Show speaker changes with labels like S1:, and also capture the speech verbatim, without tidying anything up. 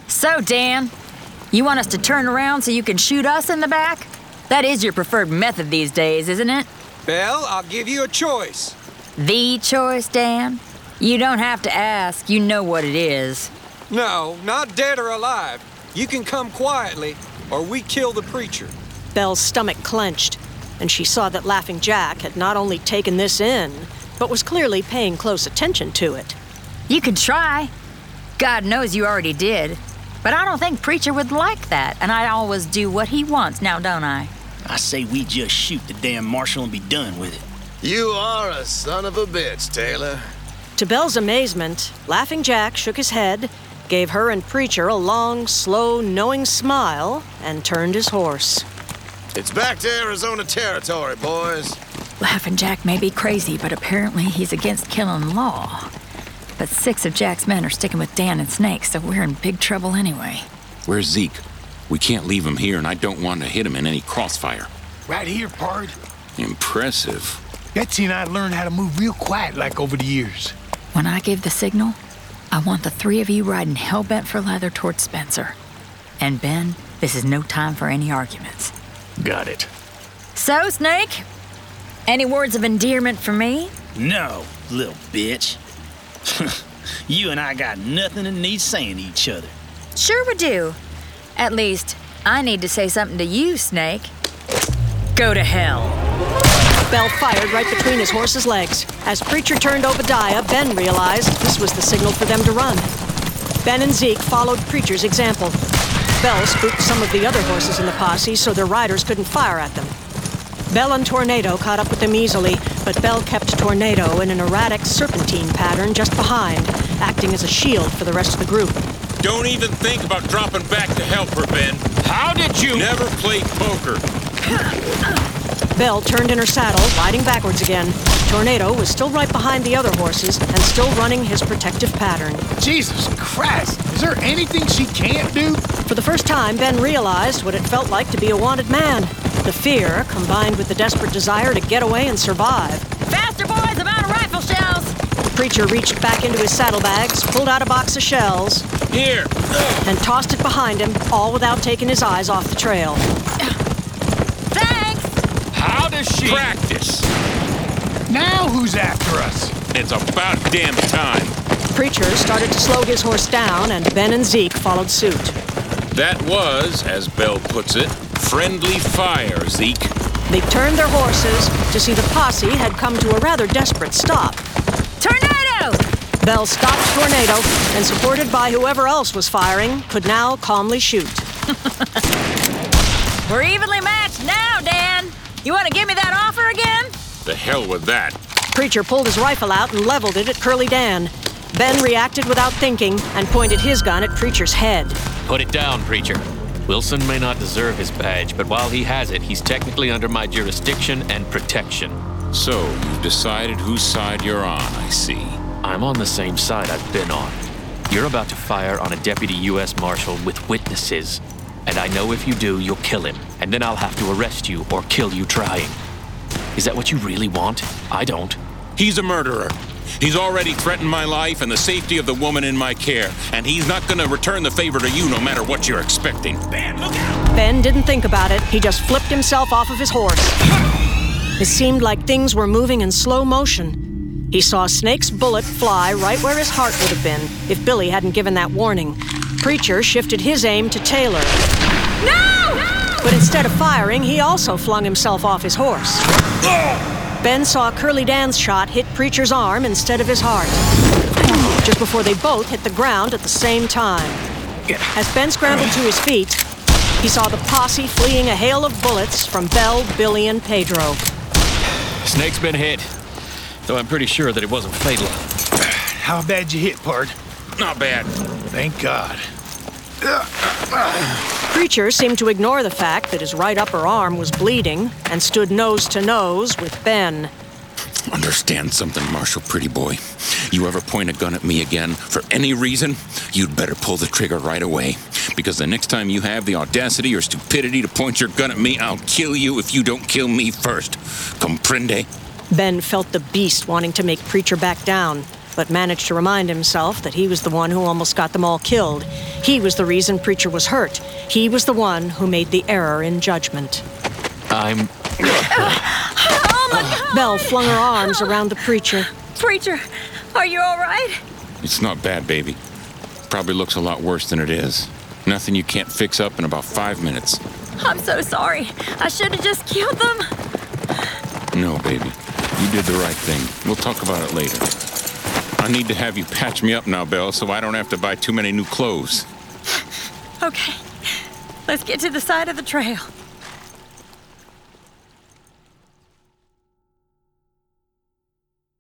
S1: So, Dan, you want us to turn around so you can shoot us in the back? That is your preferred method these days, isn't it?
S2: Belle, I'll give you a choice.
S1: The choice, Dan? You don't have to ask. You know what it is.
S2: No, not dead or alive. You can come quietly, or we kill the preacher.
S3: Belle's stomach clenched, and she saw that Laughing Jack had not only taken this in, but was clearly paying close attention to it.
S1: You can try. God knows you already did. But I don't think Preacher would like that, and I always do what he wants now, don't I?
S4: I say we just shoot the damn marshal and be done with it.
S5: You are a son of a bitch, Taylor.
S3: To Belle's amazement, Laughing Jack shook his head, gave her and Preacher a long, slow, knowing smile, and turned his horse.
S5: It's back to Arizona territory, boys.
S1: Laughing Jack may be crazy, but apparently he's against killing law. But six of Jack's men are sticking with Dan and Snake, so we're in big trouble anyway.
S6: Where's Zeke? We can't leave him here, and I don't want to hit him in any crossfire.
S7: Right here, pard.
S6: Impressive.
S7: Betsy and I learned how to move real quiet like over the years.
S1: When I give the signal, I want the three of you riding hell-bent for leather towards Spencer. And Ben, this is no time for any arguments.
S7: Got it.
S1: So, Snake, any words of endearment for me?
S4: No, little bitch. You and I got nothing to need saying to each other.
S1: Sure we do. At least, I need to say something to you, Snake. Go to hell.
S3: Belle fired right between his horse's legs. As Preacher turned Obadiah, Ben realized this was the signal for them to run. Ben and Zeke followed Preacher's example. Belle spooked some of the other horses in the posse so their riders couldn't fire at them. Belle and Tornado caught up with them easily, but Belle kept Tornado in an erratic serpentine pattern just behind, acting as a shield for the rest of the group.
S6: Don't even think about dropping back to help her, Ben.
S4: How did you...
S6: Never played poker.
S3: Belle turned in her saddle, riding backwards again. Tornado was still right behind the other horses and still running his protective pattern.
S7: Jesus Christ! Is there anything she can't do?
S3: For the first time, Ben realized what it felt like to be a wanted man. The fear, combined with the desperate desire to get away and survive.
S1: Faster, boys! I'm out of rifle shells!
S3: The Preacher reached back into his saddlebags, pulled out a box of shells,
S6: Here.
S3: and tossed it behind him, all without taking his eyes off the trail.
S1: Thanks!
S4: How does she...
S6: Practice.
S7: Now who's after us?
S6: It's about damn time.
S3: Preacher started to slow his horse down, and Ben and Zeke followed suit.
S6: That was, as Belle puts it, friendly fire, Zeke.
S3: They turned their horses to see the posse had come to a rather desperate stop.
S1: Tornado!
S3: Belle stopped Tornado, and supported by whoever else was firing, could now calmly shoot.
S1: We're evenly matched now, Dan. You want to give me that offer again?
S6: The hell with that.
S3: Preacher pulled his rifle out and leveled it at Curly Dan. Ben reacted without thinking and pointed his gun at Preacher's head.
S8: Put it down, Preacher. Wilson may not deserve his badge, but while he has it, he's technically under my jurisdiction and protection.
S6: So, you've decided whose side you're on, I see.
S8: I'm on the same side I've been on. You're about to fire on a deputy U S Marshal with witnesses. And I know if you do, you'll kill him. And then I'll have to arrest you or kill you trying. Is that what you really want? I don't.
S6: He's a murderer. He's already threatened my life and the safety of the woman in my care. And he's not gonna return the favor to you no matter what you're expecting.
S4: Ben, look out!
S3: Ben didn't think about it. He just flipped himself off of his horse. It seemed like things were moving in slow motion. He saw Snake's bullet fly right where his heart would have been if Billy hadn't given that warning. Preacher shifted his aim to Taylor.
S1: No!
S3: But instead of firing, he also flung himself off his horse. Ben saw Curly Dan's shot hit Preacher's arm instead of his heart, just before they both hit the ground at the same time. As Ben scrambled to his feet, he saw the posse fleeing a hail of bullets from Belle, Billy, and Pedro.
S8: Snake's been hit, though I'm pretty sure that it wasn't fatal.
S7: How bad you hit, pard?
S6: Not bad.
S7: Thank God.
S3: Preacher seemed to ignore the fact that his right upper arm was bleeding and stood nose to nose with Ben.
S6: Understand something, Marshal, pretty boy. You ever point a gun at me again for any reason, you'd better pull the trigger right away. Because the next time you have the audacity or stupidity to point your gun at me, I'll kill you if you don't kill me first. Comprende?
S3: Ben felt the beast wanting to make Preacher back down, but managed to remind himself that he was the one who almost got them all killed. He was the reason Preacher was hurt. He was the one who made the error in judgment.
S8: I'm...
S1: Oh my God!
S3: Belle flung her arms around the Preacher.
S1: Preacher, are you all right?
S6: It's not bad, baby. Probably looks a lot worse than it is. Nothing you can't fix up in about five minutes.
S1: I'm so sorry. I should have just killed them.
S6: No, baby. You did the right thing. We'll talk about it later. I need to have you patch me up now, Belle, so I don't have to buy too many new clothes.
S1: Okay. Let's get to the side of the trail.